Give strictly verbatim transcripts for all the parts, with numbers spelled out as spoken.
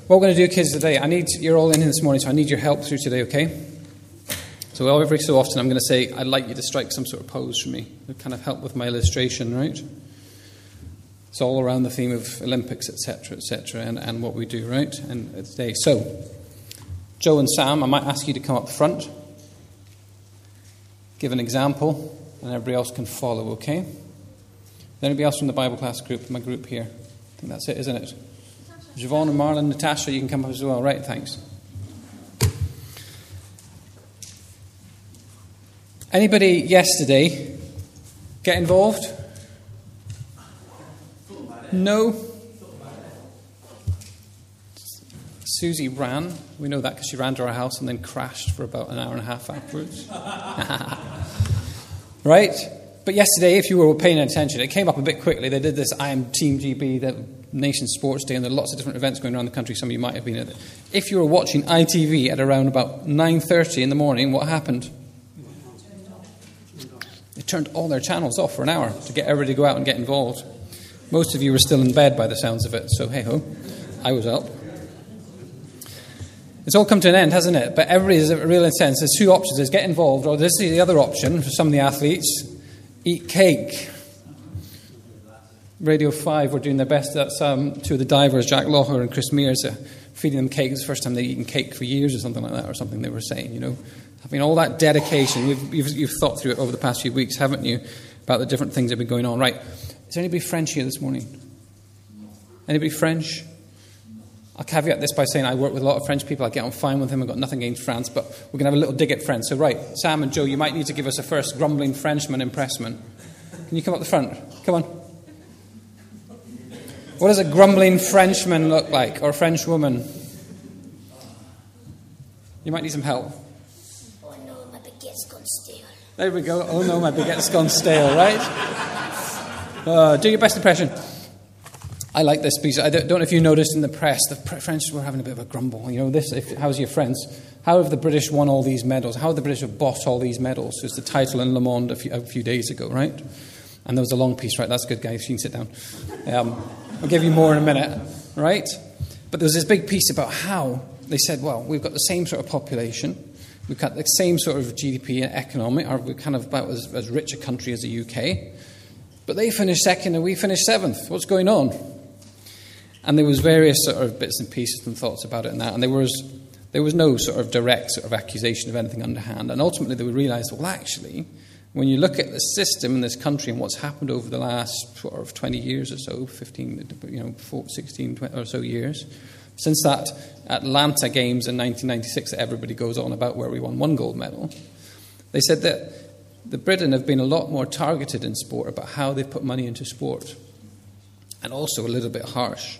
what we're going to do, kids, today, I need, you're all in here this morning, so I need your help through today, okay? So every so often I'm going to say, I'd like you to strike some sort of pose for me. It'll kind of help with my illustration, right? It's all around the theme of Olympics, et cetera, et cetera, and, and what we do, right? And today. So, Joe and Sam, I might ask you to come up front, give an example, and everybody else can follow, okay? Anybody else from the Bible class group, my group here? I think that's it, isn't it? Siobhan and Marlon, Natasha, you can come up as well, right? Thanks. Anybody yesterday get involved? No. Susie ran. We know that because she ran to our house and then crashed for about an hour and a half afterwards. Right? But yesterday, if you were paying attention, it came up a bit quickly. They did this I Am Team G B, the Nation Sports Day, and there are lots of different events going around the country. Some of you might have been at it. If you were watching I T V at around about nine thirty in the morning, what happened? They turned all their channels off for an hour to get everybody to go out and get involved. Most of you were still in bed by the sounds of it, so hey-ho, I was up. It's all come to an end, hasn't it? But everybody's a real intense. There's two options. There's get involved, or this is the other option for some of the athletes, eat cake. Radio five were doing their best. That's um, two of the divers, Jack Locher and Chris Mears, uh, feeding them cake. It's the first time they've eaten cake for years or something like that, or something they were saying, you know. I mean, all that dedication, you've, you've, you've thought through it over the past few weeks, haven't you, about the different things that have been going on. Right, is there anybody French here this morning? Anybody French? I'll caveat this by saying I work with a lot of French people. I get on fine with them. I've got nothing against France, but we're going to have a little dig at France. So, right, Sam and Joe, you might need to give us a first grumbling Frenchman impressment. Can you come up the front? Come on. What does a grumbling Frenchman look like, or a French woman? You might need some help. Oh no, my baguette's gone stale. There we go. Oh no, my baguette's gone stale, right? Uh, do your best impression. I like this piece. I don't know if you noticed in the press, the French were having a bit of a grumble. You know, this, if, how's your friends? How have the British won all these medals? How have the British have bought all these medals? It was the title in Le Monde a few, a few days ago, right? And there was a long piece, right? That's good, guys. You can sit down. Um, I'll give you more in a minute, right? But there was this big piece about how they said, well, we've got the same sort of population. We've got the same sort of G D P and economic, or we're kind of about as, as rich a country as the U K. But they finished second and we finished seventh. What's going on? And there was various sort of bits and pieces and thoughts about it and that. And there was there was no sort of direct sort of accusation of anything underhand. And ultimately they realised, well, actually, when you look at the system in this country and what's happened over the last sort of twenty years or so, fifteen, you know, sixteen twenty or so years, since that Atlanta Games in nineteen ninety-six that everybody goes on about where we won one gold medal, they said that the Britain have been a lot more targeted in sport about how they put money into sport, and also a little bit harsh.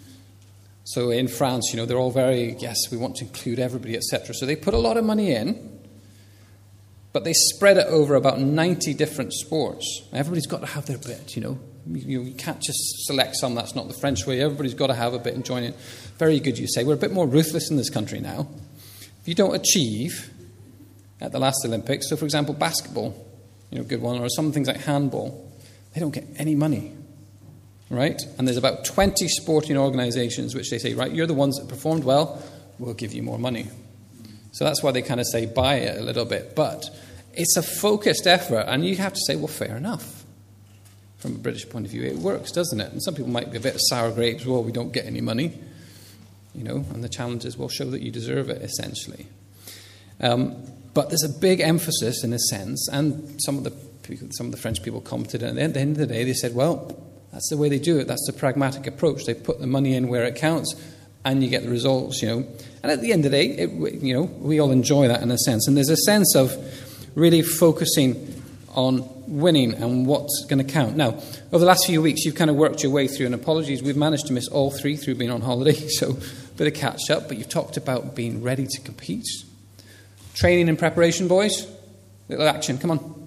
So in France, you know, they're all very, yes, we want to include everybody, et cetera. So they put a lot of money in, but they spread it over about ninety different sports. Everybody's got to have their bit, you know. You, you can't just select some. That's not the French way. Everybody's got to have a bit and join in. Very good, you say. We're a bit more ruthless in this country now. If you don't achieve at the last Olympics, so for example, basketball, you know, good one, or some things like handball, they don't get any money, right? And there's about twenty sporting organisations which they say, right, you're the ones that performed well, we'll give you more money. So that's why they kind of say buy it a little bit. But it's a focused effort, and you have to say, well, fair enough. From a British point of view, it works, doesn't it? And some people might be a bit sour grapes, well, we don't get any money, you know, and the challenge is, well, show that you deserve it, essentially. Um, but there's a big emphasis, in a sense, and some of the some of the French people commented, and at the end of the day, they said, well, that's the way they do it. That's the pragmatic approach. They put the money in where it counts, and you get the results, you know. And at the end of the day, it, you know, we all enjoy that in a sense. And there's a sense of really focusing on winning and what's going to count. Now, over the last few weeks, you've kind of worked your way through, and apologies, we've managed to miss all three through being on holiday, so a bit of catch up, but you've talked about being ready to compete. Training and preparation, boys. Little action, come on.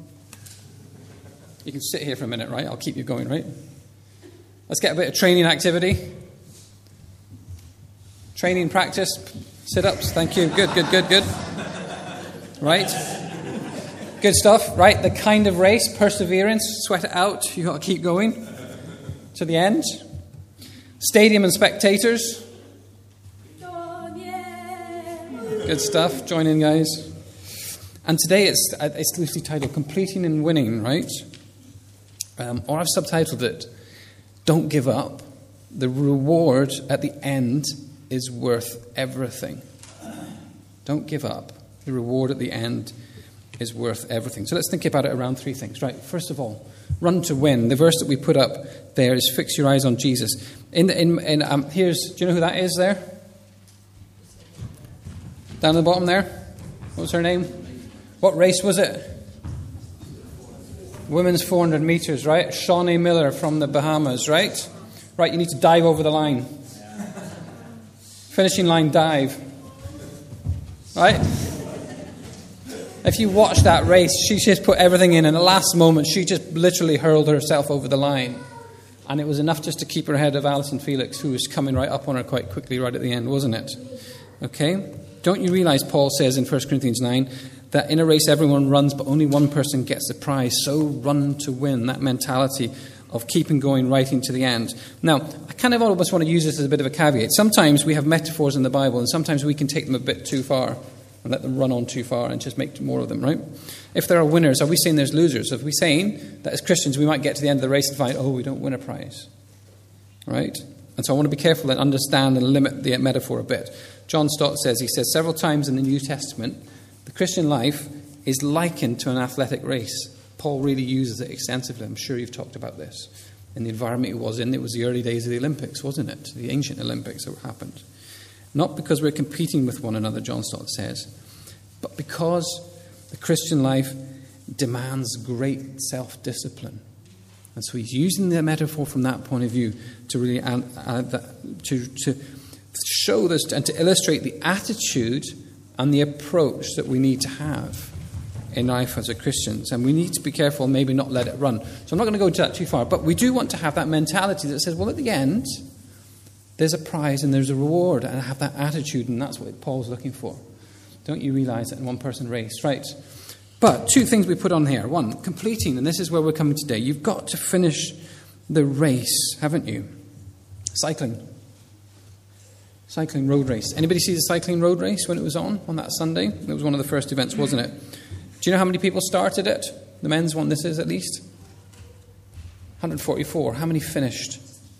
You can sit here for a minute, right? I'll keep you going, right? Let's get a bit of training activity. Training practice, sit-ups, thank you. Good, good, good, good. Right? Good stuff, right? The kind of race, perseverance, sweat it out. You've got to keep going to the end. Stadium and spectators. Good stuff. Join in, guys. And today it's it's loosely titled Completing and Winning, right? Um, or I've subtitled it, Don't Give Up. The reward at the end is worth everything. Don't give up. The reward at the end is worth everything. So let's think about it around three things, right? First of all, run to win. The verse that we put up there is fix your eyes on Jesus. In, in, in um, here's, do you know who that is there? Down at the bottom there? What was her name? What race was it? Women's four hundred meters, right? Shawnee Miller from the Bahamas, right? Right, you need to dive over the line. Finishing line dive. Right? If you watch that race, she just put everything in, and at the last moment, she just literally hurled herself over the line. And it was enough just to keep her ahead of Alison Felix, who was coming right up on her quite quickly right at the end, wasn't it? Okay? Don't you realize Paul says in First Corinthians nine that in a race everyone runs, but only one person gets the prize. So run to win. That mentality of keeping going right into the end. Now, I kind of almost want to use this as a bit of a caveat. Sometimes we have metaphors in the Bible, and sometimes we can take them a bit too far and let them run on too far and just make more of them, right? If there are winners, are we saying there's losers? Are we saying that as Christians we might get to the end of the race and find, oh, we don't win a prize, right? And so I want to be careful and understand and limit the metaphor a bit. John Stott says, he says several times in the New Testament, the Christian life is likened to an athletic race. Paul really uses it extensively. I'm sure you've talked about this. In the environment he was in, it was the early days of the Olympics, wasn't it? The ancient Olympics that happened. Not because we're competing with one another, John Stott says, but because the Christian life demands great self-discipline. And so he's using the metaphor from that point of view to really add, add that, to, to show this and to illustrate the attitude and the approach that we need to have in life as a Christians. And we need to be careful, maybe not let it run. So I'm not going to go into that too far, but we do want to have that mentality that says, well, at the end, there's a prize and there's a reward, and have that attitude, and that's what Paul's looking for. Don't you realize that in one-person race, right? But two things we put on here. One, completing, and this is where we're coming today. You've got to finish the race, haven't you? Cycling. Cycling road race. Anybody see the cycling road race when it was on, on that Sunday? It was one of the first events, wasn't it? Do you know how many people started it? The men's one, this is at least? one hundred forty-four. How many finished?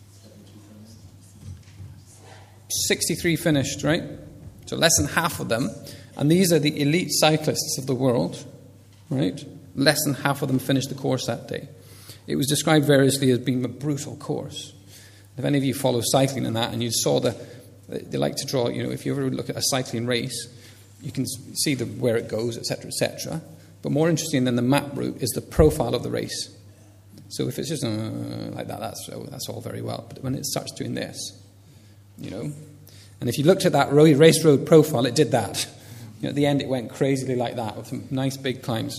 sixty-three finished, right? So less than half of them. And these are the elite cyclists of the world, right? Less than half of them finished the course that day. It was described variously as being a brutal course. If any of you follow cycling and that, and you saw the, they like to draw, you know, if you ever look at a cycling race, you can see the, where it goes, et cetera, et cetera. But more interesting than the map route is the profile of the race. So if it's just uh, like that, that's that's all very well. But when it starts doing this, you know, and if you looked at that road, race road profile, it did that. You know, at the end, it went crazily like that with some nice big climbs.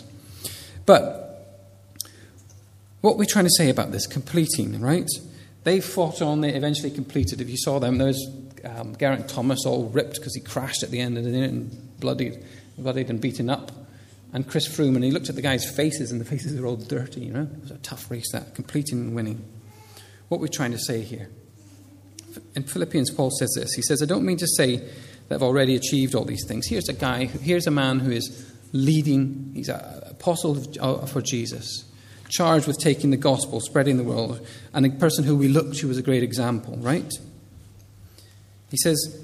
But what we're trying to say about this completing, right? They fought on, they eventually completed. If you saw them, there's um, Geraint Thomas all ripped because he crashed at the end of it and bloodied, bloodied and beaten up. And Chris Froome, and he looked at the guys' faces, and the faces are all dirty, you know. It was a tough race, that, completing and winning. What we're trying to say here. In Philippians, Paul says this. He says, I don't mean to say that I've already achieved all these things. Here's a guy, here's a man who is leading, he's an apostle for Jesus, charged with taking the gospel, spreading the world, and a person who we look to as a great example, right? He says,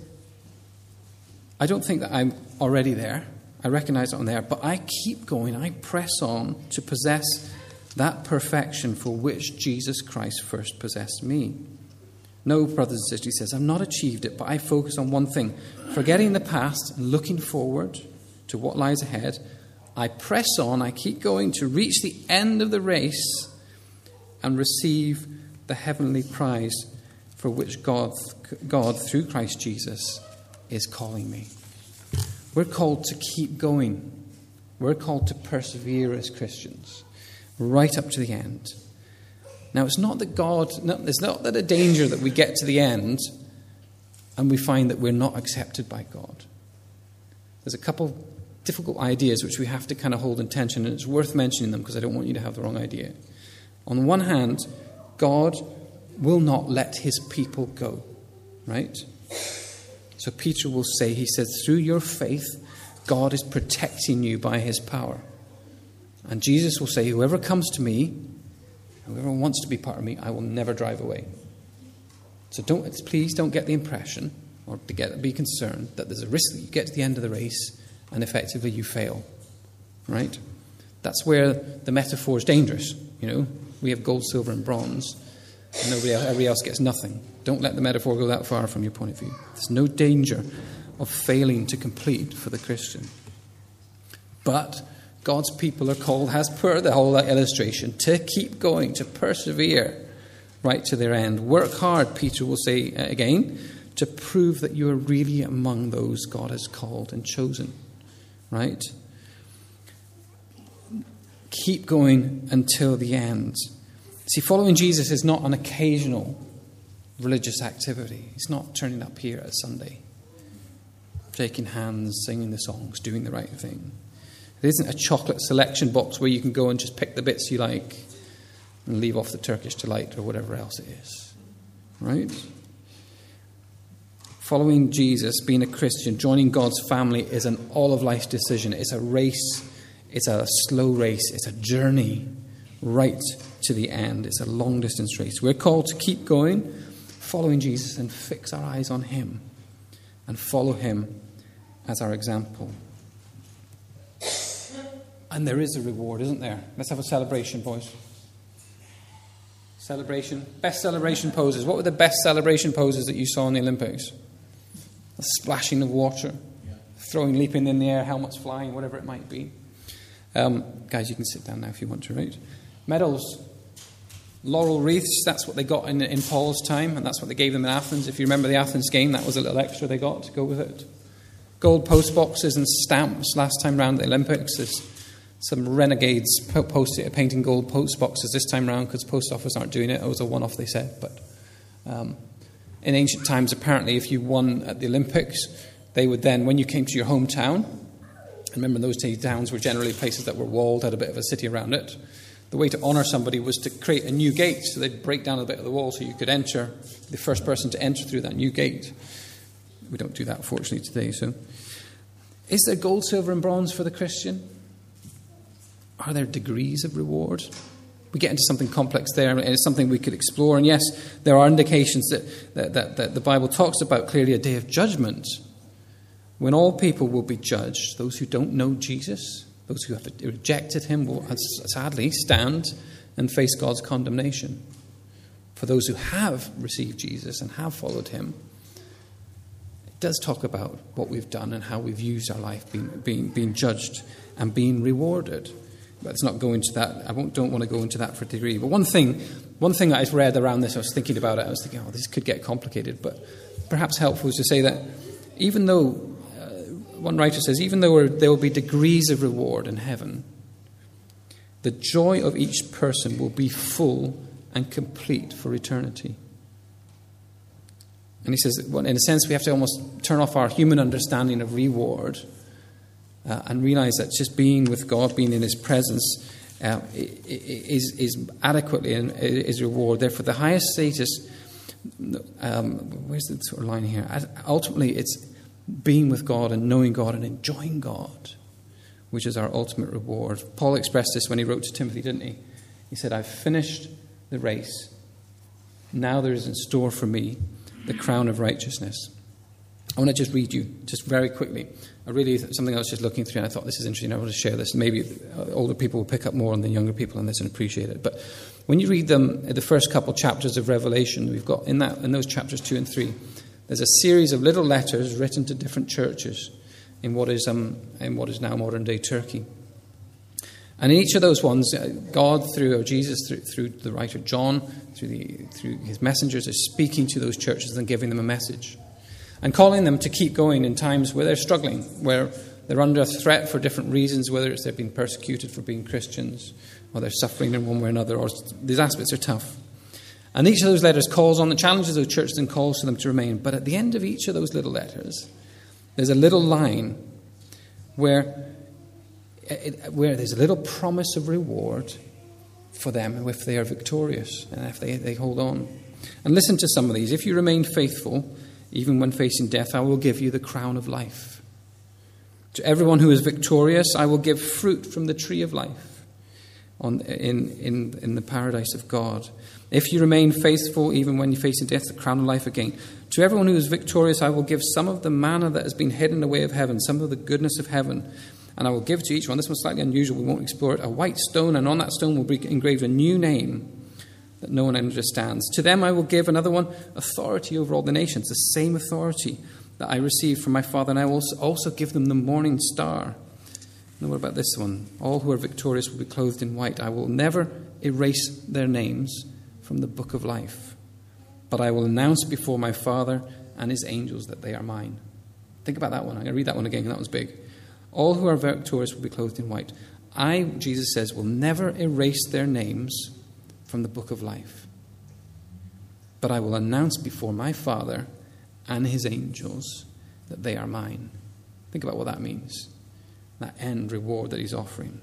I don't think that I'm already there. I recognize that I'm there, but I keep going. I press on to possess that perfection for which Jesus Christ first possessed me. No, brothers and sisters, he says, I've not achieved it, but I focus on one thing. Forgetting the past and looking forward to what lies ahead, I press on, I keep going to reach the end of the race and receive the heavenly prize for which God, God through Christ Jesus, is calling me. We're called to keep going. We're called to persevere as Christians, right up to the end. Now, it's not that God, no, it's not that a danger that we get to the end and we find that we're not accepted by God. There's a couple difficult ideas which we have to kind of hold in tension, and it's worth mentioning them because I don't want you to have the wrong idea. On the one hand, God will not let his people go, right? So Peter will say, he said, through your faith, God is protecting you by his power. And Jesus will say, whoever comes to me, whoever wants to be part of me, I will never drive away. So don't, please don't get the impression or to get be concerned that there's a risk that you get to the end of the race and effectively you fail. Right? That's where the metaphor is dangerous. You know, we have gold, silver, and bronze, and nobody else, everybody else gets nothing. Don't let the metaphor go that far from your point of view. There's no danger of failing to complete for the Christian. But God's people are called, as per the whole illustration, to keep going, to persevere right to their end. Work hard, Peter will say again, to prove that you are really among those God has called and chosen. Right? Keep going until the end. See, following Jesus is not an occasional religious activity. It's not turning up here at Sunday, shaking hands, singing the songs, doing the right thing. It isn't a chocolate selection box where you can go and just pick the bits you like and leave off the Turkish delight or whatever else it is. Right? Following Jesus, being a Christian, joining God's family is an all-of-life decision. It's a race. It's a slow race. It's a journey right to the end. It's a long-distance race. We're called to keep going, following Jesus, and fix our eyes on him and follow him as our example. And there is a reward, isn't there? Let's have a celebration, boys. Celebration. Best celebration poses. What were the best celebration poses that you saw in the Olympics? The splashing of water, throwing, leaping in the air, helmets flying, whatever it might be. Um, guys, you can sit down now if you want to, right? Medals. Laurel wreaths, that's what they got in, in Paul's time, and that's what they gave them in Athens. If you remember the Athens game, that was a little extra they got to go with it. Gold post boxes and stamps last time round at the Olympics. There's some renegades posted, painting gold post boxes this time round because post office aren't doing it. It was a one-off, they said. But um, in ancient times, apparently, if you won at the Olympics, they would then, when you came to your hometown, remember in those days, towns were generally places that were walled, had a bit of a city around it. The way to honour somebody was to create a new gate. So they'd break down a bit of the wall so you could enter, the first person to enter through that new gate. We don't do that, unfortunately, today. So, is there gold, silver, and bronze for the Christian? Are there degrees of reward? We get into something complex there, and it's something we could explore. And yes, there are indications that, that, that, that the Bible talks about clearly a day of judgment when all people will be judged. Those who don't know Jesus, those who have rejected him, will sadly stand and face God's condemnation. For those who have received Jesus and have followed him, it does talk about what we've done and how we've used our life, being, being, being judged and being rewarded. But let's not go into that. I won't, don't want to go into that for a degree. But one thing, one thing that I've read around this, I was thinking about it, I was thinking, oh, this could get complicated. But perhaps helpful is to say that even though, uh, one writer says, even though there will be degrees of reward in heaven, the joy of each person will be full and complete for eternity. And he says, well, in a sense, we have to almost turn off our human understanding of reward Uh, and realize that just being with God, being in his presence, uh, is, is adequately in, is reward. Therefore, the highest status, um, where's the sort of line here? Ultimately, it's being with God and knowing God and enjoying God, which is our ultimate reward. Paul expressed this when he wrote to Timothy, didn't he? He said, I've finished the race. Now there is in store for me the crown of righteousness. I want to just read you, just very quickly. I really, something I was just looking through and I thought this is interesting. I want to share this. Maybe older people will pick up more than younger people on this and appreciate it. But when you read them, the first couple chapters of Revelation, we've got in that in those chapters two and three, there's a series of little letters written to different churches in what is um in what is now modern day Turkey. And in each of those ones, God through or Jesus through, through the writer John, through the through his messengers, is speaking to those churches and giving them a message. And calling them to keep going in times where they're struggling, where they're under threat for different reasons, whether it's they've been persecuted for being Christians, or they're suffering in one way or another, or these aspects are tough. And each of those letters calls on the challenges of churches and calls for them to remain. But at the end of each of those little letters, there's a little line where, where there's a little promise of reward for them if they are victorious and if they, they hold on. And listen to some of these. If you remain faithful even when facing death, I will give you the crown of life. To everyone who is victorious, I will give fruit from the tree of life on, in, in, in the paradise of God. If you remain faithful, even when you face death, the crown of life again. To everyone who is victorious, I will give some of the manna that has been hidden away of heaven, some of the goodness of heaven. And I will give to each one, this one's slightly unusual, we won't explore it, a white stone, and on that stone will be engraved a new name that no one understands. To them I will give another one, authority over all the nations, the same authority that I received from my Father, and I will also give them the morning star. Now what about this one? All who are victorious will be clothed in white. I will never erase their names from the book of life, but I will announce before my Father and his angels that they are mine. Think about that one. I'm going to read that one again, that was big. All who are victorious will be clothed in white. I, Jesus says, will never erase their names from the book of life, but I will announce before my Father and his angels that they are mine. Think about what that means. That end reward that he's offering.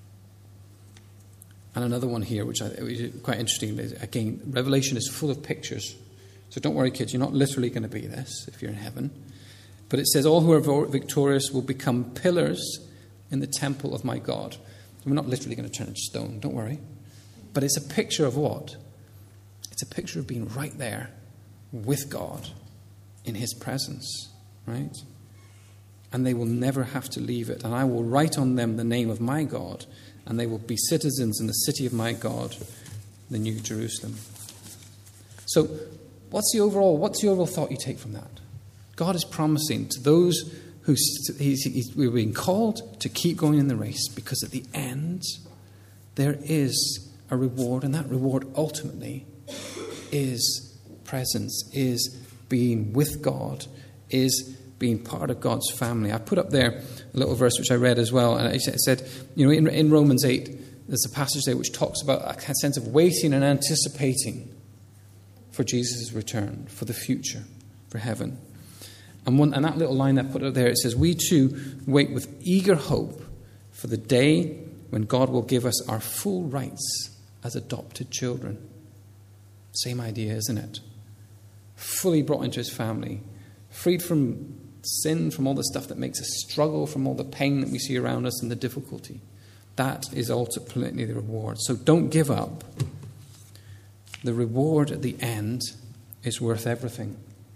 And another one here, which I which is quite interesting. Again, Revelation is full of pictures. So don't worry, kids, you're not literally going to be this if you're in heaven. But it says, all who are victorious will become pillars in the temple of my God. We're not literally going to turn into stone, don't worry. But it's a picture of what? It's a picture of being right there with God in his presence, right? And they will never have to leave it. And I will write on them the name of my God, and they will be citizens in the city of my God, the New Jerusalem. So what's the overall, what's the overall thought you take from that? God is promising to those who he's, he's, we're being called to keep going in the race, because at the end there is a reward, and that reward ultimately is presence, is being with God, is being part of God's family. I put up there a little verse which I read as well, and it said, you know, in, in Romans eight, there's a passage there which talks about a sense of waiting and anticipating for Jesus' return, for the future, for heaven. And, one, and that little line I put up there, it says, we too wait with eager hope for the day when God will give us our full rights as adopted children. Same idea, isn't it? Fully brought into his family, freed from sin, from all the stuff that makes us struggle, from all the pain that we see around us and the difficulty. That is ultimately the reward. So don't give up. The reward at the end is worth everything.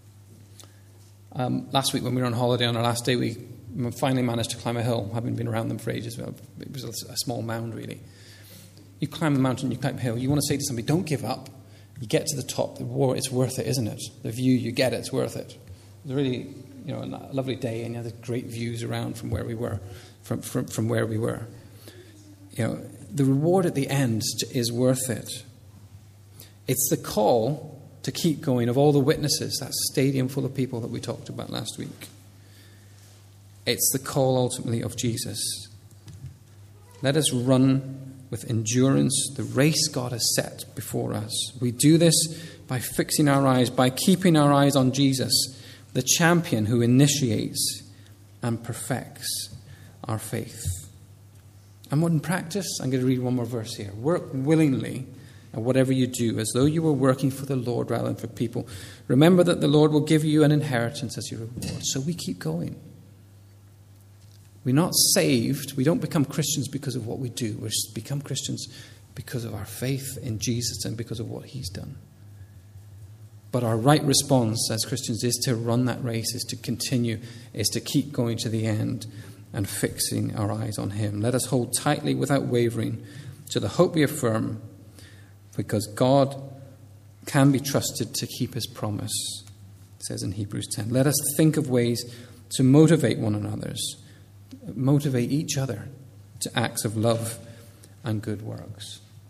Um, last week when we were on holiday, on our last day, we finally managed to climb a hill. I haven't been around them for ages. It was a small mound, really. You climb the mountain, you climb a hill. You want to say to somebody, don't give up. You get to the top, the reward, it's worth it, isn't it? The view, you get it, it's worth it. It was a really, you know, a lovely day, and you had great views around from where we were, from, from, from where we were. You know, the reward at the end is worth it. It's the call to keep going of all the witnesses, that stadium full of people that we talked about last week. It's the call ultimately of Jesus. Let us run with endurance the race God has set before us. We do this by fixing our eyes, by keeping our eyes on Jesus, the champion who initiates and perfects our faith. And in practice, I'm going to read one more verse here. Work willingly at whatever you do, as though you were working for the Lord rather than for people. Remember that the Lord will give you an inheritance as your reward. So we keep going. We're not saved. We don't become Christians because of what we do. We become Christians because of our faith in Jesus and because of what he's done. But our right response as Christians is to run that race, is to continue, is to keep going to the end and fixing our eyes on him. Let us hold tightly without wavering to the hope we affirm, because God can be trusted to keep his promise, it says in Hebrews ten. Let us think of ways to motivate one another, motivate each other to acts of love and good works.